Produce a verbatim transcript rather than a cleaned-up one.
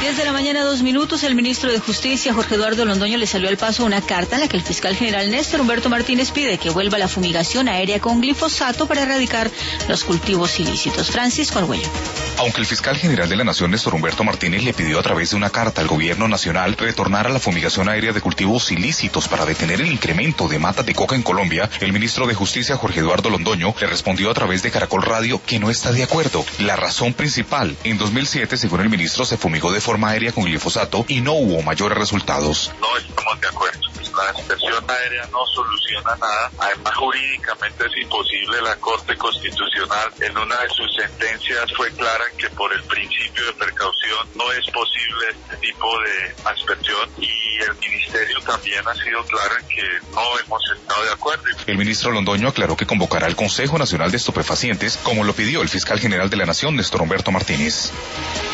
diez de la mañana, dos minutos, el ministro de Justicia, Jorge Eduardo Londoño, le salió al paso una carta en la que el fiscal general Néstor Humberto Martínez pide que vuelva la fumigación aérea con glifosato para erradicar los cultivos ilícitos. Francisco Argüello. Aunque el fiscal general de la Nación, Néstor Humberto Martínez, le pidió a través de una carta al gobierno nacional retornar a la fumigación aérea de cultivos ilícitos para detener el incremento de matas de coca en Colombia, el ministro de Justicia, Jorge Eduardo Londoño, le respondió a través de Caracol Radio que no está de acuerdo. La razón principal: en dos mil siete, según el ministro, se fumigó de forma aérea con glifosato y no hubo mayores resultados. No estamos de acuerdo. La inspección aérea no soluciona nada. Además, jurídicamente es imposible. La Corte Constitucional en una de sus sentencias fue clara en que por el principio de precaución no es posible este tipo de inspección, y el ministerio también ha sido claro en que no hemos estado de acuerdo. El ministro Londoño aclaró que convocará al Consejo Nacional de Estupefacientes, como lo pidió el fiscal general de la Nación, Néstor Humberto Martínez.